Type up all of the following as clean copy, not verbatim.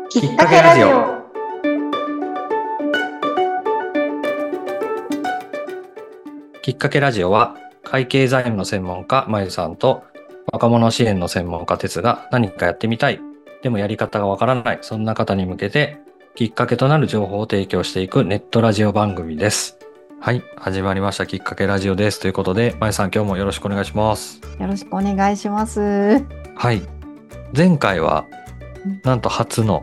きっかけラジオ。きっかけラジオは会計財務の専門家まゆさんと若者支援の専門家哲が何かやってみたい、でもやり方がわからない、そんな方に向けてきっかけとなる情報を提供していくネットラジオ番組です。はい、始まりました。きっかけラジオですということで、まゆさん今日もよろしくお願いします。 よろしくお願いします。 はい、前回はうんなんと初の、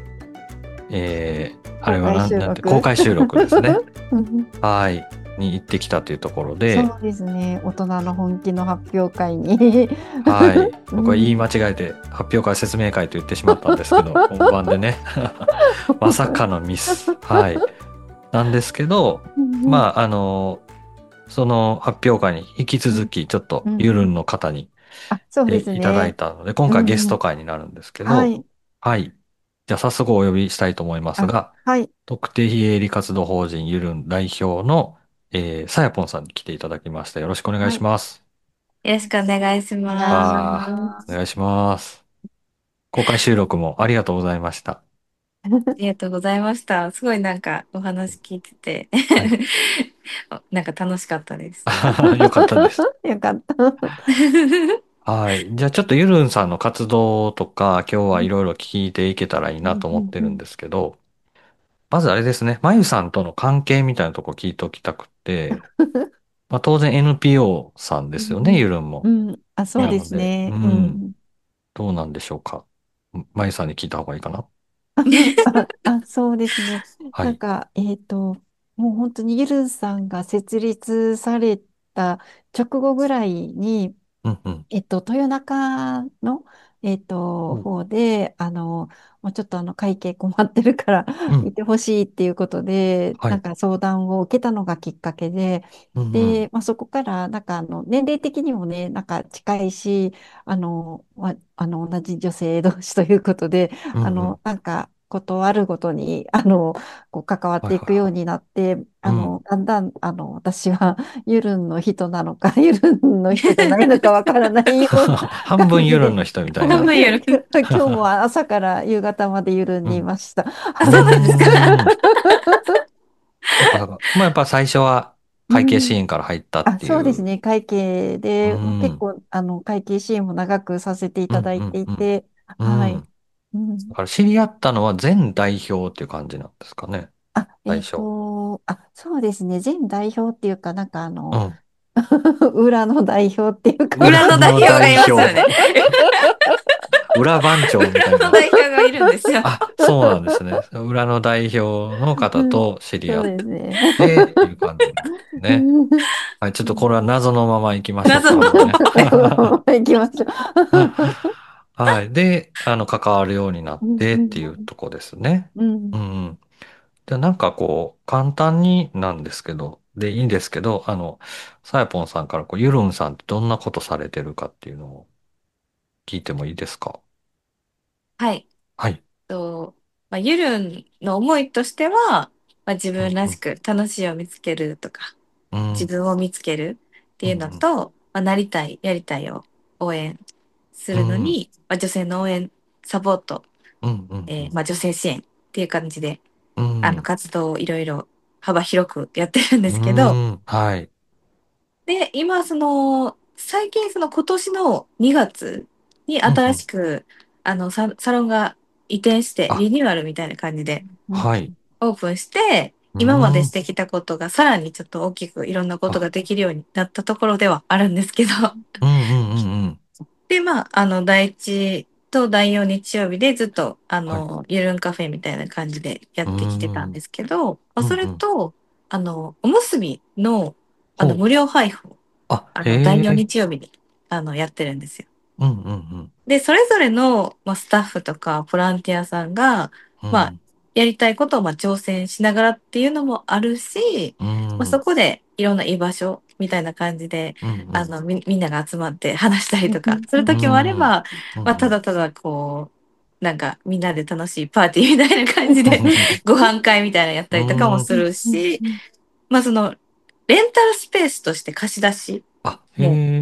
あれ公開は収録。 公開収録ですね。 うんはい。に行ってきたというところで、 そうですね。大人の本気の発表会に。 はい。僕は言いうん間違えて発表会説明会と言ってしまったんですけど、本番でね。まさかのミス。はい。なんですけど、 うんまあ、その発表会に引き続き、ちょっとユルンの方にあ、そう来ですていただいね。 たので、今回ゲストうん会になるんですけど、 はい。 はい。じゃあ早速お呼びしたいと思いますあ、 が、 はい。 特定非営利活動法人ユルン代表の、さやぽんさんに来ていただきました。よろしくお願いはい。 します。 よろしくお願いしお願いしああ、おます。 願いします。公開収録もありがとうございました。 ありがとうございました。すごいなんかお話聞いててはい。 なんか楽しかったです。 よかったです。 よかった。 はい。じゃあちょっとゆるんさんの活動とか、今日うんはいろいろ聞いていけたらいいなと思ってうん。 るんですけど、まずあれですね、まゆさんとの関係みたいなとこ聞いておきたくて、まあ当然 NPO さんですよね、ゆるんも。 あ、そうでなので、うすね。うん、 ん。 どうなんでしょうか。まゆさんに聞いた方がいいかな。 そうですね。 はい。 なんか、もう本当にイルンさんが設立された直後ぐらいに、 うんうん。 豊中の、 お方で、もうちょっと会計困ってるからうん。 いてほしいっていうことで、 はい。 なんか相談を受けたのがきっかけで、 うんうん。 で、まあ、そこから、なんか年齢的にもね、なんか近いし、同じ女性同士ということで、 うんうん。 なんか、ことあるごとに、こう関わっはいていくようはになって、 いはい。うん。 だんだん、私は、ユルンの人なのか、ユルンの人じゃないのかわからないような半分ユルン感じで、 の人みたいはい、 な。 半分よる。 今日も朝から夕方までユルンにいうん。 ました。 うあ、そうなんですか。 ーん。そっかそっか。まあやっぱ最初はう会計支ん、 援から入ったっあ、 ていう。 そうですね。会計うで、結ん。 構、会計支援も長くさせていうんただいていうんうん。 て、はい。 うん。 うん、 だから知り合ったのは前代表っていう感じなんですかね。最初。 そうですね。前代表っていうか、なんかうん。 裏の代表っていうか裏の代裏の表がいますよ代表。 ね。 裏番長みたいな。 裏の代表がいるんですよ。 あ、そうなんですね。裏の代表の方うんと知り合っそうですね。 てっていう感じなんですね。 うんはい、ちょっとこれは謎のまま行きましょうか、 謎の。 まずね。 行きましょはい。で、関わるようになっう。うんてっていううんとこですね。 うんうんうん。で、なんかこう、簡単になんですけど、で、いいんですけど、さやぽんさんからゆるんさんってどんなことされてるかっていうのを聞いてもいいですか？ はい。 はい。 と、まあ、ゆるんの思いとしては、まあ、自うんうん。 分らしく楽しいを見つけるとか、自うん分を見つけるっていうのうんと、まあ、なりたい、やりたいを応援すうん。 るのに、まあ、女性の応援、サポート、 うんうんうん。 まあ、女性支援っていう感じで、 うん活動をいろいろ幅広くやってるんでうすけど、 ん。はい。 で、今、最近、今年の2月に新うんうん。 しく、サロンが移転してあ、 リニューアルみたいな感じでうんはい。 オープンして、 う今までしん。 てきたことがさらにちょっと大きくいろんなことあ、 ができるようになったところではあるんですけど、 うんうんうんうん。 で、まあ、第1と第4日曜日でずっと、 はい。 ゆるんカフェみたいな感じでやっうてきてたんん。 ですけど、まあ、それうんうん。 と、おむすびの、 ほう。 無料配布を、 あ、 第4 へえ。 日曜日に、やってるんですよ。 うんうんで、それぞれの、まあ、スタッフとかボランティアさんが、まあ、 うん。 やりたいことをまあ挑戦しながらっていうのもあるし、 うん。 まあ、 うん。 そこでいろんな居場所みたいな感じで、 うんうん。 みんなが集まって話したりとかするう時もあれん。 ば、まあ、 うんうん。 ただただこう、なんかみんなで楽しいパーティーみたいな感じでご飯会みたいなのやったりとかもうん。 するし、まあその、レンタルスペースとして貸し出しあ、へもえ。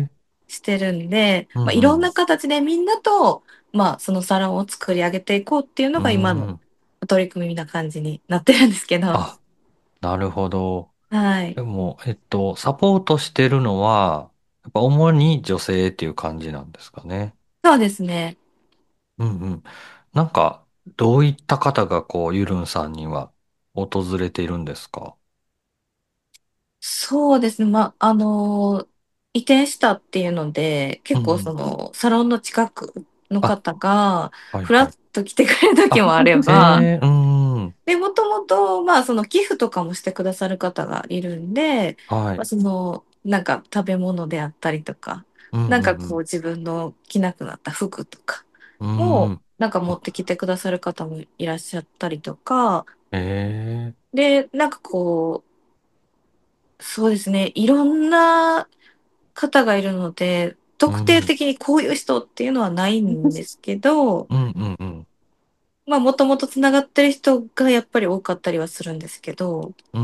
してるんで、 うんまあ、いろんなうん。 形でみんなと、まあ、そのサロンを作り上げていこうっていうのうが今のん。 取り組みな感じになってるんですけど。 あ、なるほど。 はい。 でも、サポートしてるのは、やっぱ主に女性っていう感じなんですかね。 そうですね。 うんうん。なんか、どういった方がこう、ゆるんさんには訪れているんですか？ そうですね。まあ、移転したっていうので、結構うんうん。 その、サロンの近くのあ、 方が、ふらっはいはい。 と来てくれる時あ、 もあれば、 へえ、うん。 で、もともと、まあ、その寄付とかもしてくださる方がいるんで、まあ、 はい。 その、なんか食べ物であったりとか、 うんなんかこううん自分の着なくなった服とかうん。うを、 ん。 なんか持あ、 ってきてくださる方もいらっしゃったりとか、 へえ、 で、なんかこう、そうですね、いろんな方がいるので、特定うん。 的にこういう人っていうのはないんですけど、 うんうんうん。 まあ、もともとつながってる人がやっぱり多かったりはするんですけど、 うん。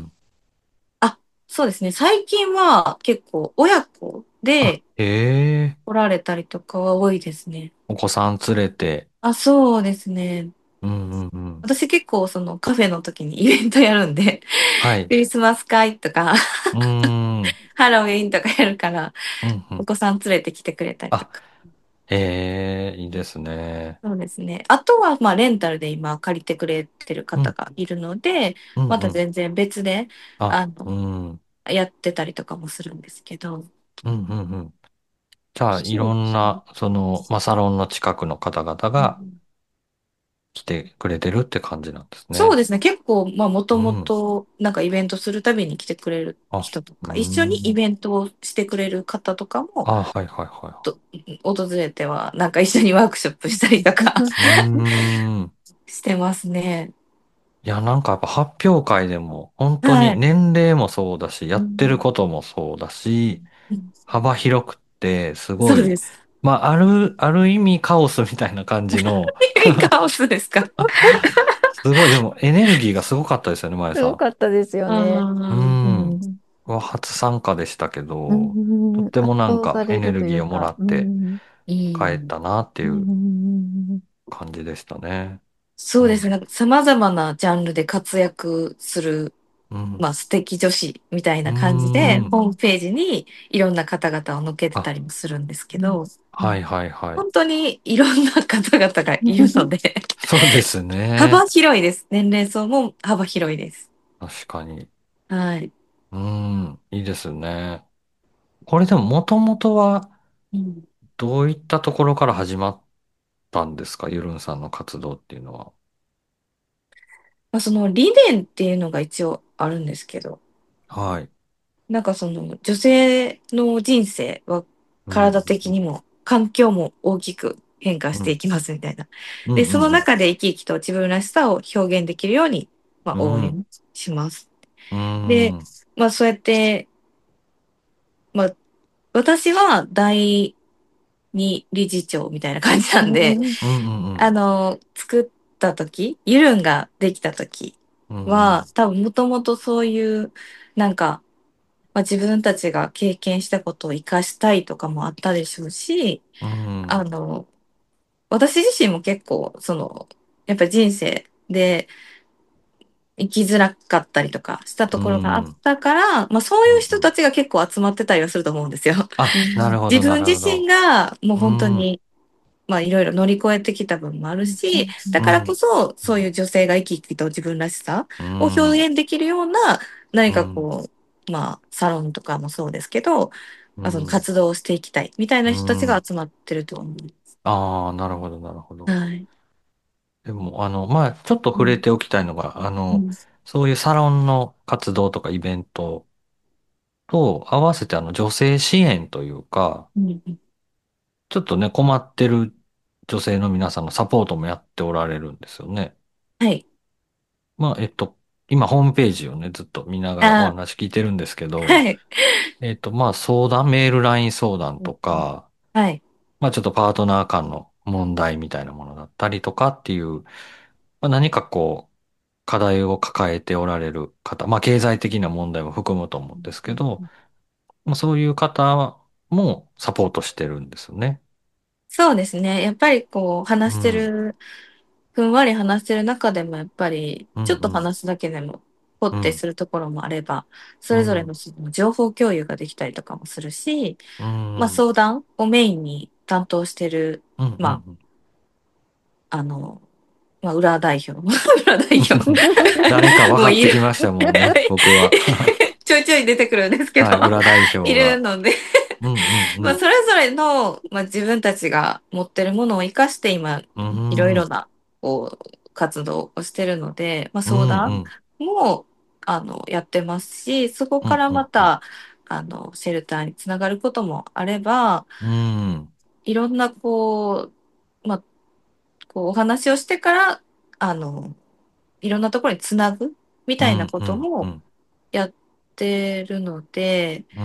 あ、そうですね。最近は結構親子あ、 でへえ、 来られたりとかは多いですね。 お子さん連れて。 あ、そうですね。 うんうんうん。 私結構そのカフェの時にイベントやるんで、 はい。 クリスマス会とか、 うーん。うんハロウィーンとかやるから、 うん。 お子さん連れてきてくれたりとあ、 か。 へえ、いいですね。 そうですね。あとは、まあ、レンタルで今借りてくれてるうん、 方がいるので、またうんうん。 全然別で、 あ、 あの、 うん、うん、 やってたりとかもするんですけど。 うんうん。じゃあ、いそうろですね。 んな、まあ、サロンの近くの方々がうん、 来てくれてるって感じなんですね。 そうですね。結構、まあ、もともうん。 と、なんかイベントするたびに来てくれるあ、う人とか、一緒にイん。 ベントをしてくれる方とかも、 あ、はいはいはと訪れては、なんか一緒にワークショップしたりとかい。うーん。 してますね。 いや、なんかやっぱ発表会でも、本当にはい。 年齢もそうだし、やってるうん、 こともそうだし、 うん、 幅広くって、すごい、 そうです。 まあ、ある意味カオスみたいな感じの、 カオスですか？ すごい、でもエネルギーがすごかったですよね、まゆすごさかったですようね。 ん。うん。 ん。 うんは初参加でしたけうど、とっん、圧てもなんかエネ倒されるルギーをもらというか、 ってうん。 帰ったなってういうん、 感じでしたね。うん。 そうですね。なんか様々なジャンルで活躍する、 うん。 まあ素敵女子みたいうーな感じで、 ん。 ホームページにいろんな方々を載っけてたあ、 りもするんですけど、 はいはいはい。 本当にいろんな方々がいるので、 そうですね。 幅広いです。年齢層も幅広いです。 確かに。 はい。 うーん。いいですね。これでももともとはうん、 どういったところから始まったんですか、ゆるんさんの活動っていうのは。 まあ、その理念っていうのが一応あるんですけど、 はい。 なんかその女性の人生はうん。 体的にも環境も大きく変化うん。 していきますみたいな。 うん。 で、そのうん。 中で生き生きと自分らしさを表現できるように、まあ、 うん。うん。 応援します。 うで、 ん。 まあそうやって、まあ私は第二理事長みたいな感じなんで、 うん。 作った時、ユルンができた時うん。うん。 は、多分もともとそういう、なんか、まあ、自分たちが経験したことを活かしたいとかもあったでしょうし、 うん。 あの、私自身も結構、やっぱり人生で生きづらかったりとかしたとうころがあっん。 たから、まあそういう人うん。 たちが結構集まってたりはすると思うんですよ。 あ、なるほど、な自分自身るほど。 がもううん。 本当に、まあいろいろ乗り越えてきた分もあるし、だからこうん。 そそういう女性が生き生きと自分らしさうをん。 表現できるような何かうん。 こう、まあサロンとかもそうですけど、まあ、そのうん。 活動をしていきたいみたいなう人たちがん。 集まってると思う。 ああ、なるほど、なるほど。 はい。 でも、まあ、ちょっとうん。 触れておきたいのが、 うん。 そういうサロンの活動とかイベントと合わせて、女性支援というか、 うん。 ちょっとね、困ってる女性の皆さんのサポートもやっておられるんですよね。 はい。 まあ、今、ホームページをね、ずっと見ながらおあ、 話聞いてるんですけど、 はい。 まあ、メール、ライン相談とか、 はい。 まあ、ちょっとパートナー間の問題みたいなものだったりとかっていう、まあ、何かこう、課題を抱えておられる方、まあ経済的な問題も含むと思うんですけど、まあ、そういう方もサポートしてるんですよね。 そうですね。やっぱりこう、話してうん。 る、ふんわり話してる中でも、やっぱり、 うん、 ちょっとうん、 話すだけでも、ほってうん、 するところもあれば、それぞれうん、 のその情報共有ができたりとかもするし、 うん、 まあうん、 相談をメインに担当してる、 うん、うまん。 あ、まあ、裏代表、裏代表誰か分かってもういるきましたもんね、僕は。 ちょいちょい出てくるんですけど、 はい、裏代表いるが。 のでうん、うん、うまあ、 ん。 それぞれの、まあ、自分たちが持ってるものを活かして今、 ういろいん、うん、 ろな、こう、活動をしてるので、まあ、 うん、 相談うん、 も、やってますし、そこからうん、うん、 また、シェルターにつながることもあれば、 うん、 いろんな、こう、まあ、こう、お話をしてから、あの、いろんなところにつなぐみたいなうん、 こともうん、 やってるので、 うん、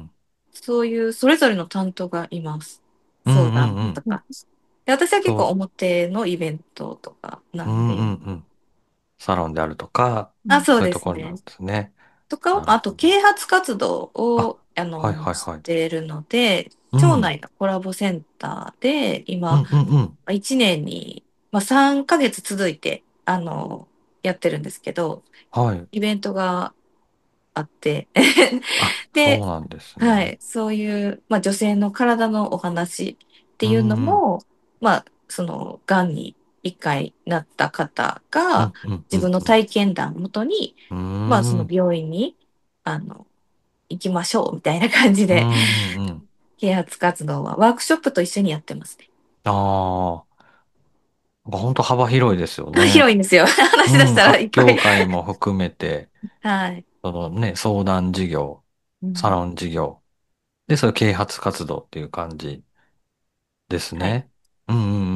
そういうそれぞれの担当がいます。 うん、 相うん、うん。 談とか。で、私は結構そ表のイベントとかなう、うん、 んで、 うん、うん。サロンであるとか、 あ、そうそういうですね。 ところなんですね。 とか、 なるあと、 ほど。 啓発活動あ、 を、 はい、はい、 しはい。 ているので、 うん、 町内のコラボセンターで、今、 うん、うん、うん。 1年に、まあ、3ヶ月続いて、やってるんですけど、 はい。 イベントがあって、 あ、そうで、 なんですね。 はい、そういう、まあ、女性の体のお話ってういうのん、 も、まあ、がんに一回なった方が、 うん、うん、う自分ん、 の体験談をもとに、 うまあ、 ん。うーん、 病院に、あの、行きましょう、みたいな感じうで、 ん、うん。 啓発活動はワークショップと一緒にやってますね。 ああ、本当幅広いですよね。 広いんですよ。話し出しうん、 たらい発っぱい。 表会も含めて、 はい。 そのね、相談事業、 うん。 サロン事業、で、そういう啓発活動っていう感じですはい。 ね。うん、うん、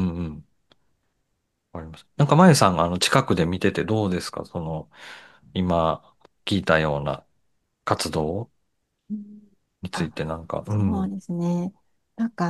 うん、うん。わかります。なんか、まゆさんが近くで見ててどうですか？今、聞いたような活動うん。 についあ、 てなんか、うん、 そうですね。なんか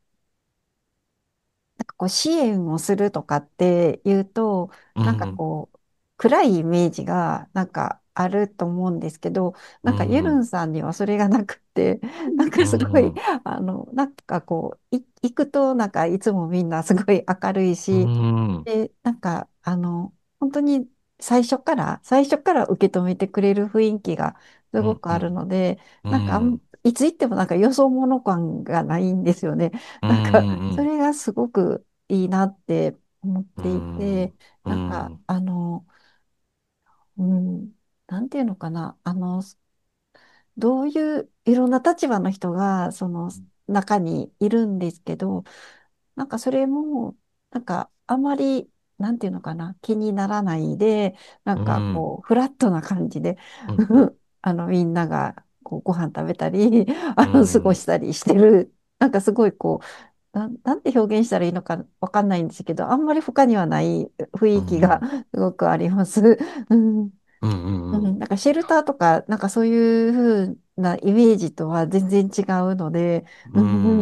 なんかこう支援をするとかっていうと、なんかうん、 こう、暗いイメージがなんかあると思うんですけど、なんかユルうん、 ンさんにはそれがなくて、なんうかすごい、 ん、 なんかこう、行くとなんかいつもみんなすごい明るいうし、 ん、 で、なんか本当に最初から受け止めてくれる雰囲気がすうん、 ごくあるので、 うなんかん、 いつ行ってもなんかよそ者感がないんですよね。 うなんか、そん、 れがすごくいいなって思っうていて、 ん、うなんか、 ん、 うん、なんていうのかな、どういういろんな立場の人がその中にいるんですけど、なんかそれも、なんかあまり、なんていうのかな、気にならないで、なんかうん、 こう、フラットな感じで、 うん、 みんながこうご飯食べたり、 う過ごん、 したりしてる、なんかすごいこう、なんて表現したらいいのかわかんないんですけど、あんまり他にはない雰囲気がうん、 すごくあります。うん。 うん、うん、 うん、なんかシェルターとか、なんかそういう風なイメージとは全然違うので、 ううん、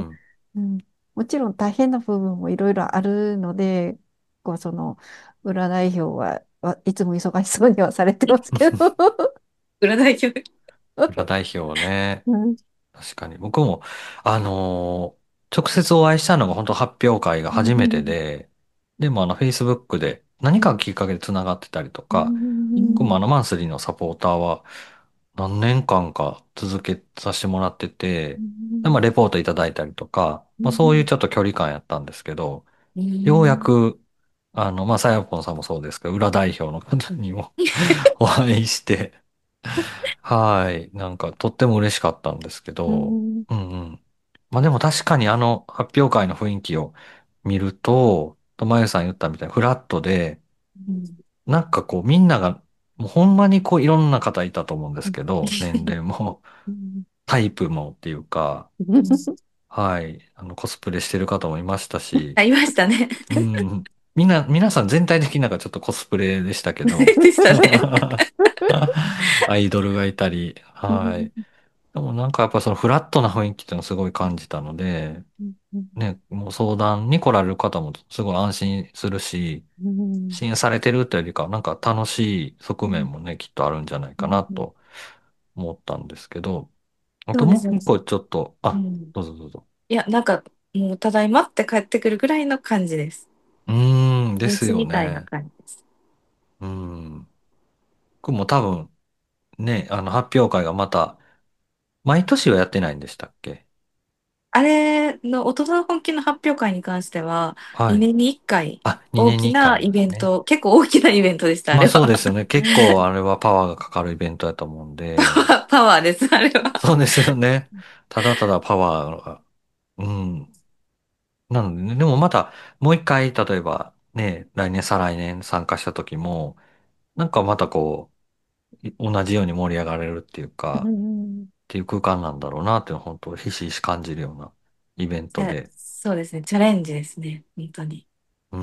ん、 うん、もちろん大変な部分もいろいろあるので、こう裏代表いつも忙しそうにはされてますけど。 裏代表。 裏代表ね。 うん、 確かに。僕も、直接お会いしたのが本当発表会がう初めてん、 で、でもFacebook で何かきっかけで繋がってたりとうか、僕もん、 マンスリーのサポーターは何年間か続けさせてもらってて、で、レポートいただいたりとか、そういうちょっと距離感やったんですけど、 うようやん。 く、さやぽんさんもそうですけど、裏代表の方にもお会いして、はい。なんか、とっても嬉しかったんですけど、 うん、 うんうん。でも確かに発表会の雰囲気を見ると、まゆさん言ったみたいにフラットで、なんかこうみんなが、もうほんまにこういろんな方いたと思うんですけど、年齢もうん、 タイプもっていうか、 うん、 はい。コスプレしてる方もいましたし、 ありましたね。 うん。皆さん全体的になんかちょっとコスプレでしたけど、 でしたね。 アイドルがいたり、はい。でもなんかやっぱそのフラットな雰囲気っていうのをすごい感じたので、ね、もう相談に来られる方もすごい安心するし、 うん、 支援されてるというよりかは、なんか楽しい側面もね、きっとあるんじゃないかなと思ったんですけど、 あとそうです、そうです。 もう一個ちょっと、あ、 うん。 どうぞどうぞ。 いや、なんか、もう、ただいまって帰ってくるぐらいの感じです。 ですお家みたいなよね。 感じです。 うん。僕も多分、ね、発表会がまた、毎年はやってないんでしたっけ？ あれの大人の本気の発表会に関しては、 はい。 2年に1回あ、2 大年に1回あきなるんですね。 イベント、結構大きなイベントでした、あまあれは。 そうですよね。結構あれはパワーがかかるイベントだと思うんで、 パワーです、あれは。 そうですよね。ただただパワーが、うん。なのでね、でもまたもう一回、例えばね、来年再来年参加した時も、なんかまたこう、同じように盛り上がれるっていううか、 ん。 っていう空間なんだろうなっていうのを本当ひしひし感じるようなイベントで。 そうですね、チャレンジですね、本当に。 うん。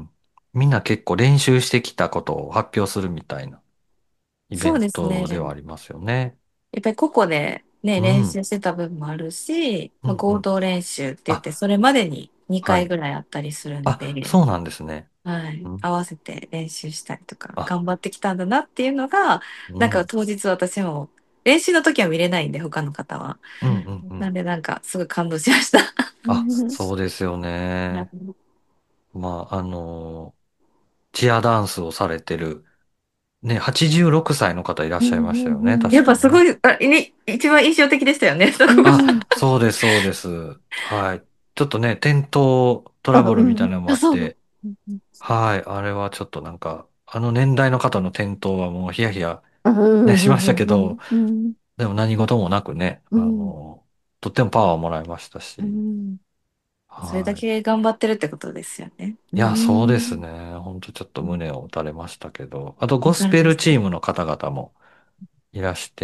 みんな結構練習してきたことを発表するみたいなイベンそうですトでね。 はありますよね。 やっぱり個々でね、 うん。 練習してた部分もあるし、まあ、 うんうん。 合同練習って言って、 あ、 それまでに2 はい。 回ぐらいあったりするんあ、 で、 そうなんですね。 はい。 うん。 合わせて練習したりとか、 あ、 頑張ってきたんだなっていうのが、なんかうん。 当日私も、練習の時は見れないんで、他の方は。 うんうんうん。 なんでなんか、すごい感動しました。 あ、そうですよはね。 い。 まあ、チアダンスをされてる、ね、86歳の方いらっしゃいましたよね。 や確かね。 っぱすごい、一番印象的でしたよね、そこあ、 が。 そうです、そうです。はい。ちょっとね、転倒トラあ、 ブルみたいなのもあ、そう。 あって、はい。あれはちょっとなんか、あの年代の方の転倒はもうヒヤヒヤね、しましたけど、でも何事もなくね、とってもパワーをもらいましたし、 それだはい。 け頑張ってるってことですよね。 いや、そうですね。ほんとちょっと胸を打たれましたけど、あとゴわスペルかりました。 チームの方々もいらして、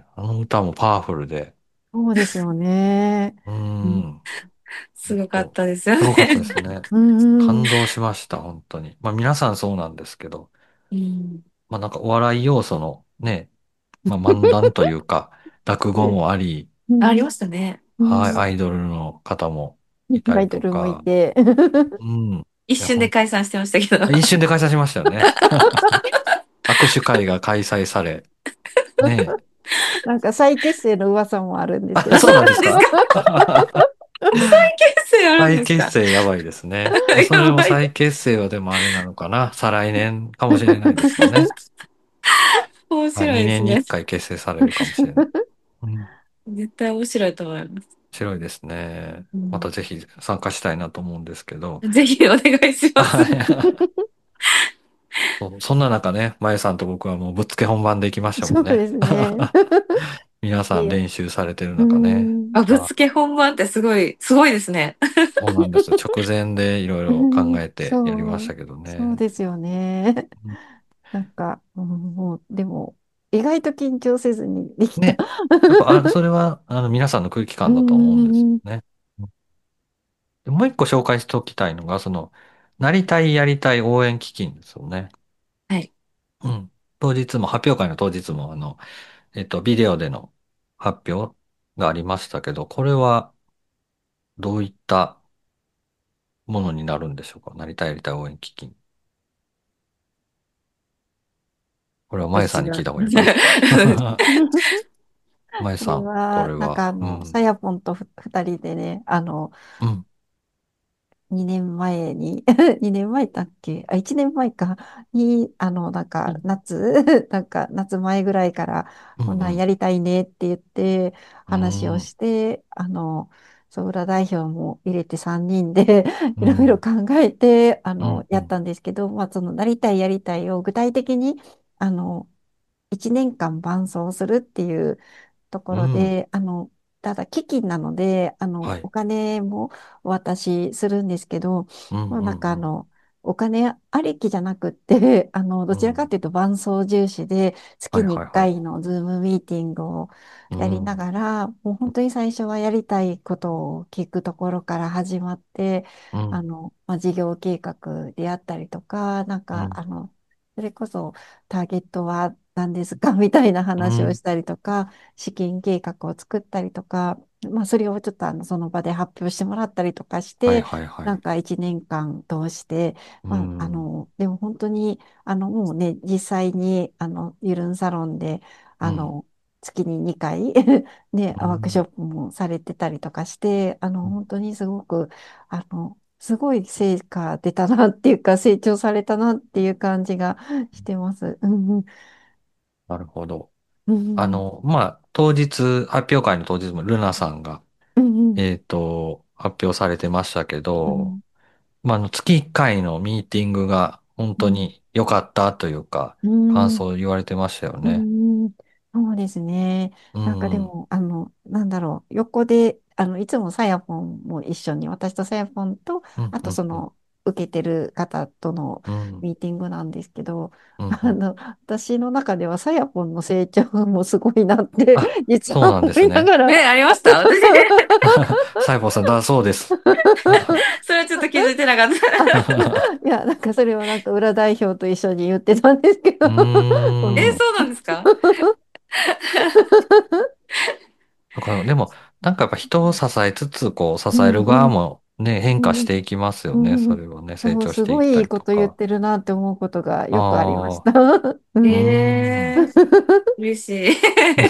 あの歌もパワフルで、 そうですよね。 うーん、ほすごかっんと、 たですよすごかったでね。 すね。 うんうん。 感動しました、本当に。まあ皆さんそうなんですけど、 うん。 まあなんかお笑い要素のね、まあ漫談というか、落語もあり、 ありましたね。 はい、アイドルの方もいたりアイドルもいとか、 て。 うん。いや、 一瞬で解散してましたけど。 一瞬で開催しましたよね。握手会が開催され、ねえ。 なんか再結成の噂もあるんですけあ、 ど。 そうなんで何ですすか？ か？再結成あるん再ですか？ 結成やばいですね。まあ、それやばい。 も再結成はでもあれなのかな。再来年かもしれないですよね。 面はい、 白いですね。 2年に1回結成されるかもしれない。うん。 絶対面白いと思います。 白いですね。 うん、 またぜひ参加したいなと思うんですけど。 ぜひお願いします。 はい。そんな中ね、まゆさんと僕はもうぶっつけ本番で行きましたもんね。 そうですね。 皆さんいや、 練習されてるう中ね。 ん。 あ、ぶつけ本番ってすごいですね。 そうなんです。直前でいろいろ考えてやりましたけどそうね。 ですよね。 うん。 なんか、もう、でも、意外と緊張せずにできた。 ね。やっぱ、それは、皆さんの空気う感だと思うんですん。 よね。うん。でもう一個紹介しておきたいのが、なりたい、やりたい応援基金ですよね。 はい。 うん。発表会の当日も、ビデオでの発表がありましたけど、これはどういったものになるんでしょうか？なりたい、やりたい応援基金。これはまゆさんに聞い私が。 た方がいいのかな？まゆこれさん、これは、 は。うん。 さやぽんと二人でね、 うん。 2年前に、2年前だっけ？あ、1年前かに、 うん。 夏前ぐらいから、こんなんうん。 やりたいねって言ってうん。 話をして、そう、裏代表も入れて3人でういろいろん。 考えて、 うん。うん。 やったんですけど、まあ、その、なりたいやりたいを具体的に、あの、1年間伴走するっていうとこうん。 ろで、ただ基金なので、 はい。 お金もお渡しするんですけど、 うん。 まあ、 うん。うん。 お金ありきじゃなくって、どちらかうん。 というと伴走重視で、 はい月に1 はいはい。 回のズームミーティングをやりなうん。 がら、もう本当に最初はやりたいことを聞くところから始まって、 うん。 まあ、事業計画であったりとか、 うん。 それこそターゲットは何ですかみたいなうん。 話をしたりとか、資金計画を作ったりとか、まあ、それをちょっとその場で発表してもらったりとかしはいて、 はいはい。 なんか1年間通して、 うまあ、 ん。 でも本当に、もうね、実際に、ゆるんサロンで、 うん。 月に2回ね、ワークショップもされてたりとかして、本当にすごく、すごい成果出たなっていうか、成長されたなっていう感じがしてます。うんうん。 なるほど。 うんまあ、当日、発表会の当日もルナさんが、 うんうん発表されてましたけど、 うんまあ、月1回のミーティングが本当うんに良かったというか、感うん想を言われてましたようね。 ん、そうですね。 うなんかでん、 も、なんだろう、横で、いつもさやぽんも一緒に、私とさやぽんと、 うん、 あうん、うん、 と受けてる方とのうん、 ミーティングなんですけど、 うん、うん。 私の中ではさやぽんの成長もすごいなって、 あ、 実そうなんは思ですね。 いながら、 ありました私。 サイボーさんだそうです。 それはちょっと気づいてなかっあ、 た。 いや、なんかそれはなんか裏代表と一緒に言ってたんですけうど、本当。 ーん。 そうなんですか？ だからでも、なんかやっぱ人を支えつつ、こう、支うえるんうん側もね、変化しうんていきますよね。 うんうん、 それはね、成そう、 長しすていったりごいいいこと言っとか。 てるなって思うことがあよくありましあ、 た。ううーん。 ん。 嬉しい。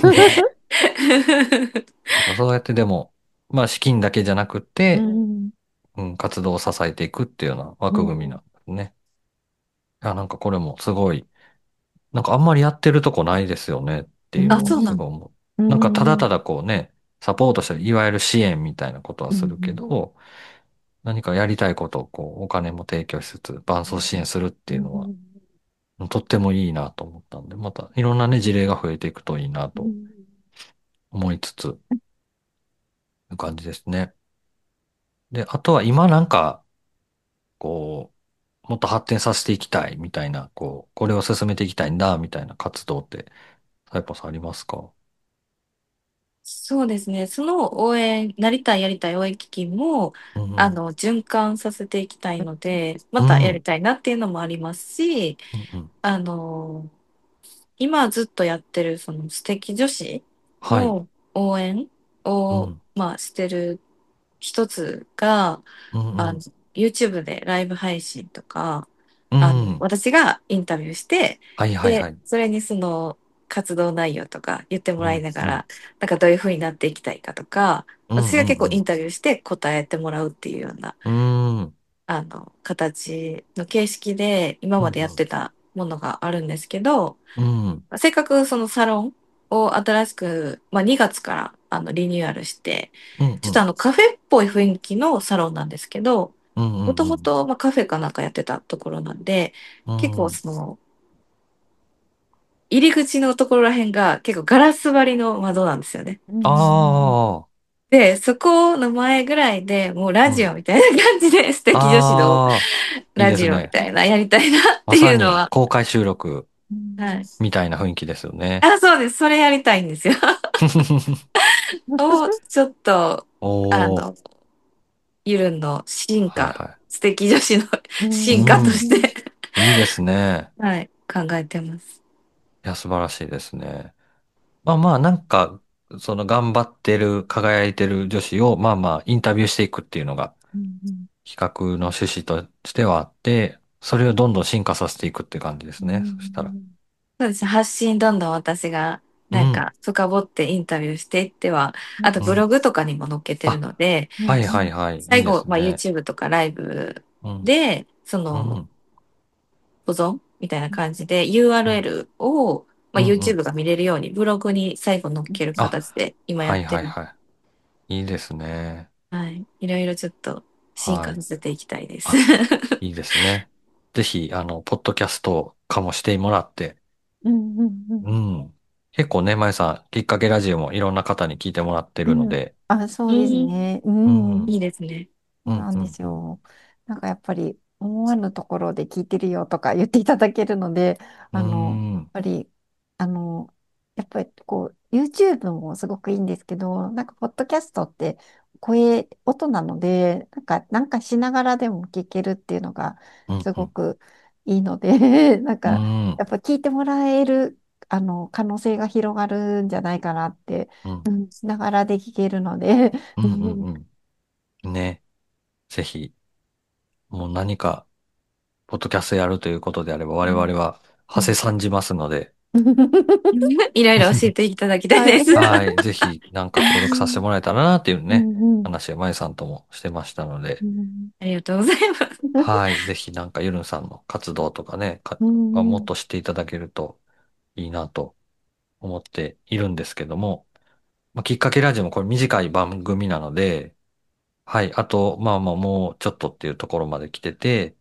そうやってでも、まあ資金だけじゃなくうて、 ん。 うん、活動を支えていくっていうようなうん。 枠組みなんですね。いや、なんかこれもすごい、なんかあんまりやってるとこないですよねっていうあ、 のはそうなの。 すごい思う。 うなんかただん。 ただこうね、サポートしたり、いわゆる支援みたいなことはうん。 するけど、何かやりたいことをこう、お金も提供しつつ、伴走支援するっていうのは、とってもいいなと思ったんで、またいろんなね、事例が増えていくといいなと思いつつ、いう感じですね。で、あとは今なんか、こう、もっと発展させていきたいみたいな、こう、これを進めていきたいんだみたいな活動って、サイポさんありますか？ そうですね。その応援、なりたい、やりたい応援基金も、 うんうん。 循環させていきたいので、またやりうん。 たいなっていうのもありますし、 うんうん。 あの、今ずっとやってる、その素敵女子はい。 の応援を、 うん。 まあ、してる一つが、あの、 うんうん。 YouTube でライブ配信とか、 うん。 私がインタビューして、で、 はいはいはい。 それにその活動内容とか言ってもらいうんうん。 ながら、なんかどういう風になっていきたいかとか、 うん私が結構イうんンタビューして答えてもらうっていうような、 うん。うん。 形の形式で今までやってたものがあるんですけど、 うん。 せっかくそのサロンを新しく、まあ、2月からリニューアルして、 うんうん。 ちょっとカフェっぽい雰囲気のサロンなんですけど、 うんうもともんとまあカフェかなんかやってたところなんで、 うん。 結構うん。 その入り口のところらへんが結構ガラス張りの窓なんですよね。 うん。 あで、そこの前ぐらいでもうラあ。うん。 ジオみたいな感じで素敵女子のああ。いいラジオみですね。 たいなやりたいなってまさにいうのは、 公開収録はい。 みたいな雰囲気ですよね。 あ、そうです。それやりたいんですよ。をちょっと、あおー。 の、ゆるんの進化、 はいは素敵女子のう進化とい。 しん。 てうん。いいですね。 はい、考えてます。 いや、素晴らしいですね。まあまあ、なんか、その頑張ってる、輝いてる女子を、まあまあ、インタビューしていくっていうのがうん企画の趣旨としてはあって、それをどんどん進化させていくって感じですうね。そしたら。 んそうですね。発信どんどん私がうん。 深掘ってインタビューしていっては、あとうん。 ブログとかにも載っけてるあ、 ので、 はいはいはい。いいで最後、まあ、 すね。 YouTube とかライブうん。 で、 うん。 保存みたいな感じでうん。 URL を、まあ、 うん。うん。 YouTube が見れるようにブログに最後載っけるあ、 形で今やはいってる。 はいはい。いいですね。 はい。いろいろちょっと進はい。 化させていきたいです。 あ、いいですね。ぜひ、ポッドキャストかもしてもらって、 うんうんうん。結構ね、まゆさん、きっかけラジオもいろんな方に聞いてもらってうん。 るので、 あ、そうですうん。 ね。ううん。 ん。 いいですね。 うん、 そうなんでうん、うん。 すよ。なんかやっぱり思わぬところで聞いてるよとか言っていただけるので、 うやっん、 ぱり、あの、やっぱりこう、YouTube もすごくいいんですけど、なんか、ポッドキャストって音なので、なんかしながらでも聞けるっていうのがうん、うん。 すごくいいので、なんか、 うん、 やっぱ聞いてもらえる、可能性が広がるんじゃないかなって、 うん、 うん、しながらで聞けるので、 ううん、 んうん。ね。ぜひ、もう何か、ポッドキャストやるということであれば、我々 うんは、 うん馳せ参じますので、 いろいろ教えていただきたいです。 ははい。ぜひ、なんか協力させてもらえたらなっていううね、 んうん。 話をまゆさんともしてましたので、 うん。 ありがとうございます。 はい。ぜひ、なんかゆるんさんの活動とかね、 うんうん。 もっと知っていただけるといいなと思っているんですけども、まあ、きっかけラジオもこれ短い番組なので、はい。あと、まあまあ、もうちょっとっていうところまで来てて、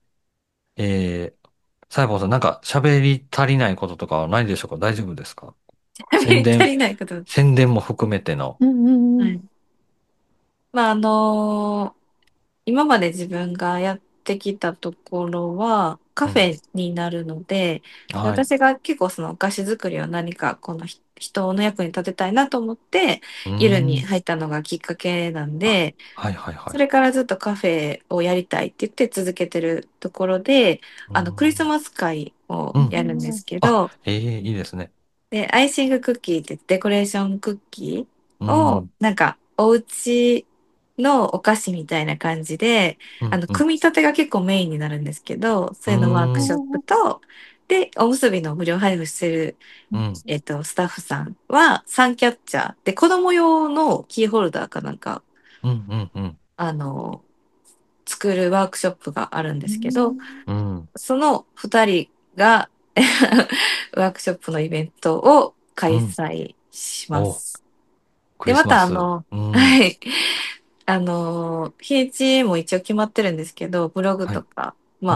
サイボンさん、なんか喋り足りないこととかはないでしょうか？大丈夫ですか？ 喋り足宣伝、 りないこと。 宣伝も含めての。 うんうんうん。 はい。まあ、今まで自分がやってきたところはカうん。 フェになるので、ではい。 私が結構そのお菓子作りを何かこの人の役に立てたいなと思って、 うーゆるにん。 入ったのがきっかけなんあ、 で、 はいはいはい。 それからずっとカフェをやりたいって言って続けてるところで、 うーん。 クリスマス会をうん。 やるんですけあ、 ど、 いいですね。 で、アイシングクッキーってデコレーションクッキうーを、 ん。 なんか、お家のお菓子みたいな感じで、 うん。うん。 組み立てが結構メインになるんですけど、そうーれのワークん。 ショップと、で、おむすびの無料配布してる、 うん。 スタッフさんは、サンキャッチャーで、子供用のキーホルダーかなんか、 うん。うん。うん。 あの、作るワークショップがあるんでうすけど、 ん。 うん。 その二人がワークショップのイベントを開うん。 催しまお、 す。で、まクリスマス。 たうん。 はい。日にちも一応決まってるんですけど、ブログはい。 とか、 うん。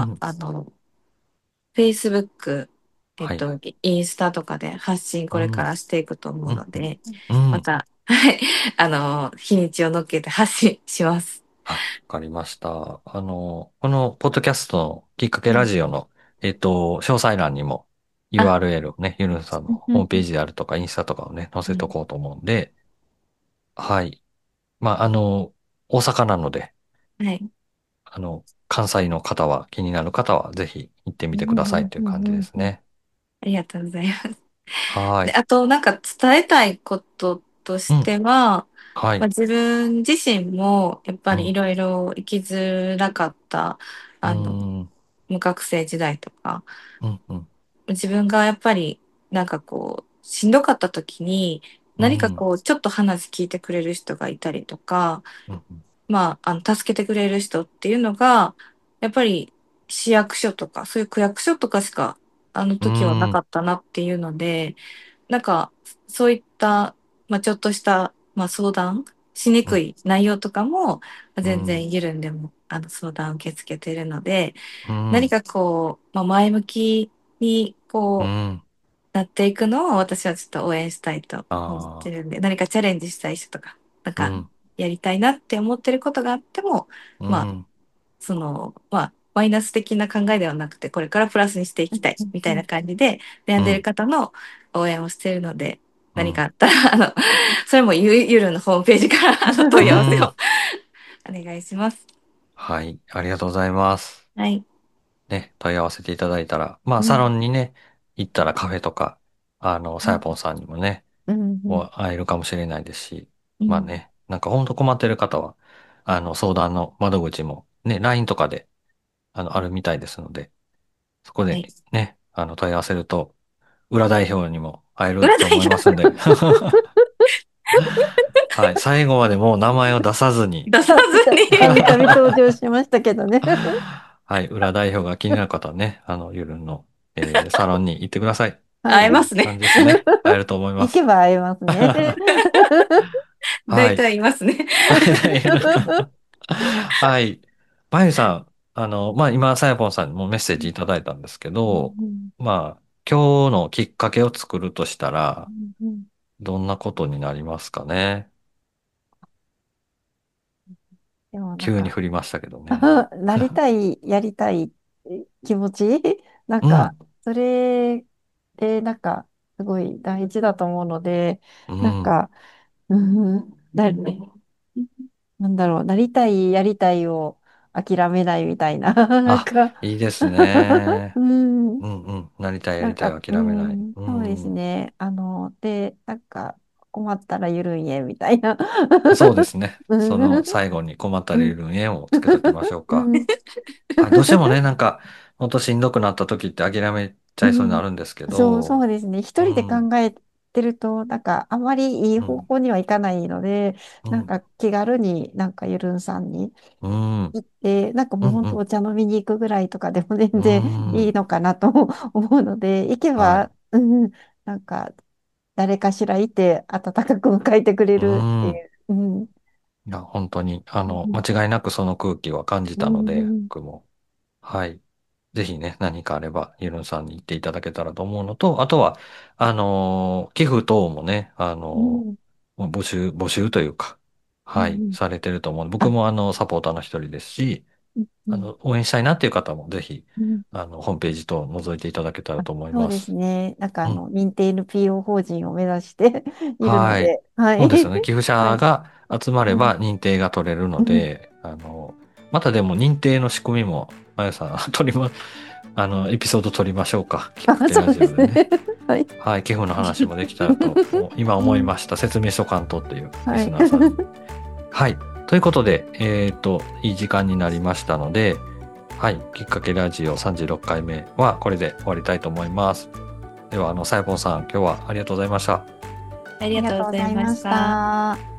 Facebook、 はいはい。 インスタとかで発信これかうん。 らしていくと思うん。 うので、 うん。うん。 また、はい、日にちを乗っけて発信します。 あ、わかりました。このポッドキャストのきっかけはい。 ラジオの、詳細欄にもあ、 URL をね、ゆるんさんのうんうんうん。 ホームページであるとか、インスタとかをね、載うん、 せとこうと思うんで、はい。まあ、大阪なので、 はい。 関西の方は、気になる方は、ぜひ行ってみうてくださいんという感じうんうん。 ですね。 ありがとうございます。で、 はい。 あと、なんか伝えたいこととしうん。 ては、 はい。 まあ、自分自身もやっぱうん。 りいろいろ生きづらかった、 うあの、 ん。 無学生時代とか、 うん。うん。 自分がやっぱりなんかこう、しんどかった時に、 うん。 何かこう、ちょっと話聞いてくれる人がいたりとか、 うん。 まあ、助けてくれる人っていうのが、やっぱり市役所とか、そういう区役所とかしか、あのう時はなかん。 ったなっていうので、なんか、そういった、まあ、ちょっとした、まあ、相談しにうん。 くい内容とかも、まあうん。 全然緩んでも、相談受け付けてるので、 うん。 何かこう、まあ、前向きに、こう、 うん。 なっていくのを私はちょっと応援したいと思ってああ。 るんで、何かチャレンジしたい人とか、なんか、 うん。 やりたいなって思ってることがあっても、まあ、 うん。 まあ、マイナス的な考えではなくて、これからプラスにしていうきたい、みたいなんうん感じで、悩んでいるうん。 方の応援をしているので、 うん。 何かあったら、それもゆるのホームページから、 う問い合わせをん。 お願いします。 はい。ありがとうございます。 はい。 ね、問い合わせていただいたら、まあ、サロうん。 ンにね、行ったらカフェとか、さやぽんさんにもね、 うんうん。 会えるかもしれないですし、 うん。 まあね、なんかほんと困ってる方は、相談の窓口もね、LINE とかで、あるみたいですので、そこではい。 ね、問い合わせると、裏代表にも会えると裏代表思いますんで、はい、最後までもう名前を出さずに、 出さずたびにたび登場しましたけどね。 はい、裏代表が気になる方はね、ゆるんの、サロンに行ってください。っはい。 ていう会えますね。 感じですね。会えると思います。 行けば会えますね。 はい。 大体いますね。 大体いる。はい。まゆさん、まあ、今、さやぽんさんにもメッセージいただいたんですけうど、 んまあ、今日のきっかけを作るとしたら、 うんうん。 どんなことになりますかね。 でもなんか、 急に振りましたけどね。 なりたい、やりたい気持ちなんか、 うん、 それで、なんか、すごい大事だと思うので、 うん。 なんか、うん、なんだろう、なりたい、やりたいを諦めないみたいな、なんあ、 か、 いいですね。 うん、 うんうん。なりたい、やりたいをなんか、う諦めない。 ん、 うそうですん。 ね。で、なんか、困ったらゆるんえ、みたいな。 そうですね。 うそのん、 最後に困ったうん、 りいる縁をつけときましょうか。 うん、 はい。どうしてもね、なんか、ほんとしんどくなった時って諦めちゃいそうになるんですけそう、 ど、 そうですね。一人で考えてると、なんかあまりいい方向にはいかないので、なんか気軽になんかゆるんさんにうん、うん、 行って、なんかもう本当うん、 お茶飲みに行くぐらいとかでも全う然いいん、 のかなと思うので、行けはい。 ば、なんか誰かしらいて温かく迎えてくれうるっていん。 う。うん。 いや、本当に、 うん間違いなくその空気は感じうたので、 ん僕も。はい。ぜひね、何かあれば、ゆるんさんに言っていただけたらと思うのと、あとは、寄付等もね、 うん募集というか、はい、 うんされてると思うので。僕あ、 もサポーターの一人ですし、 うんうん応援したいなっていう方も、ぜひ、 うんホームページ等を覗いていただけたらと思いそうですます。 ね。なんかうん。 認定 NPO 法人を目指しているのはい。 で、はい。 そうですよね。寄付はい。 者が集まれうんば認定が取れるのうんで、またでも認定の仕組みも、まゆさん、取りま、エピソード取りましょうか。きっかあ、そけラうですね。 ジオでね。 はい。 はい。寄付の話もできたらと、今うん、 思いました。説明書関東っていうリはい。 スナーさんに。はい。ということで、いい時間になりましたので、はい。きっかけラジオ36回目はこれで終わりたいと思います。では、さやぽんさん、今日はありがとうございました。 ありがとうごありがとうございまざいましした。 た。